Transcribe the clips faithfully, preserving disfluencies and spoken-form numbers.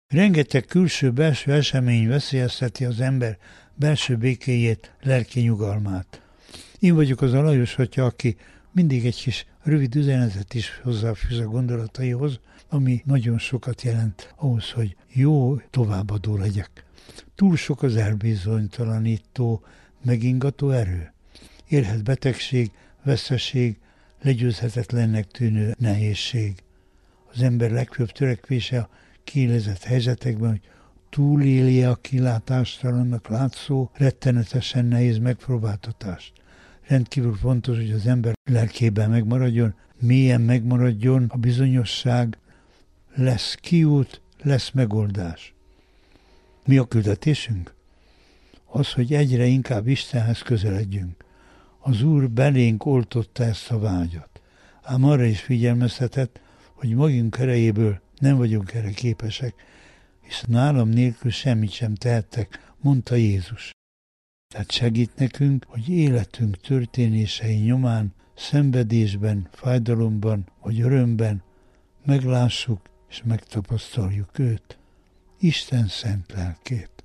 Rengeteg külső-belső esemény veszélyezteti az ember belső békéjét, lelki nyugalmát. Én vagyok az a Lajos atya, aki mindig egy kis rövid üzenetet is hozzáfűz a gondolataihoz, ami nagyon sokat jelent ahhoz, hogy jó továbbadó legyek. Túl sok az elbizonytalanító, megingató erő. Érhet betegség, veszteség, legyőzhetetlennek tűnő nehézség. Az ember legfőbb törekvése a kiélezett helyzetekben, hogy túlélje a kilátástalannak látszó, rettenetesen nehéz megpróbáltatást. Rendkívül fontos, hogy az ember lelkében megmaradjon, mélyen megmaradjon a bizonyosság, lesz kiút, lesz megoldás. Mi a küldetésünk? Az, hogy egyre inkább Istenhez közeledjünk. Az Úr belénk oltotta ezt a vágyat. Ám arra is figyelmeztetett, hogy magunk erejéből nem vagyunk erre képesek, hisz nálam nélkül semmit sem tehettek, mondta Jézus. Tehát segít nekünk, hogy életünk történései nyomán, szenvedésben, fájdalomban vagy örömben meglássuk és megtapasztaljuk őt, Isten szent lelkét.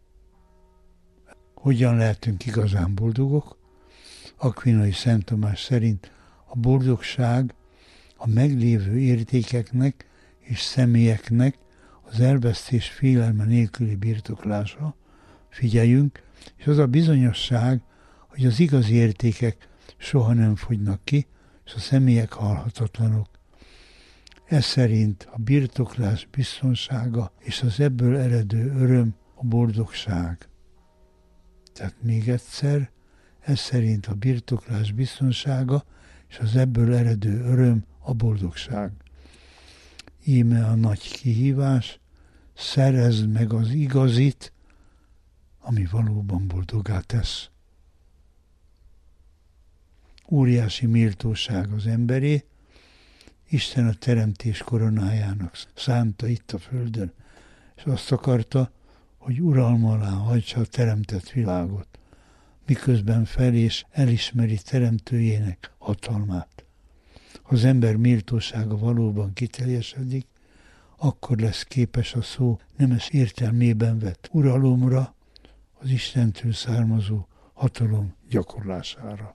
Hogyan lehetünk igazán boldogok? Akvinai Szent Tamás szerint a boldogság a meglévő értékeknek és személyeknek az elvesztés félelme nélküli birtoklása, figyeljünk, és az a bizonyosság, hogy az igazi értékek soha nem fogynak ki, és a személyek halhatatlanok. Ez szerint a birtoklás biztonsága és az ebből eredő öröm a boldogság. Tehát még egyszer, ez szerint a birtoklás biztonsága és az ebből eredő öröm a boldogság. Íme a nagy kihívás, szerezd meg az igazit, ami valóban boldoggá tesz. Óriási méltóság az emberé, Isten a teremtés koronájának szánta itt a földön, és azt akarta, hogy uralma alá hajtsa a teremtett világot, miközben fel és elismeri teremtőjének hatalmát. Ha az ember méltósága valóban kiteljesedik, akkor lesz képes a szó nemes értelmében vett uralomra, az Istentől származó hatalom gyakorlására.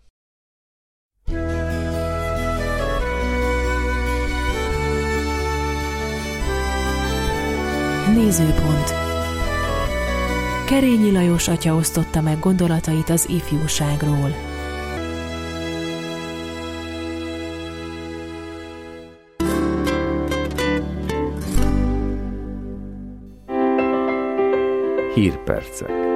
Nézőpont. Kerényi Lajos atya osztotta meg gondolatait az ifjúságról. Hírpercek.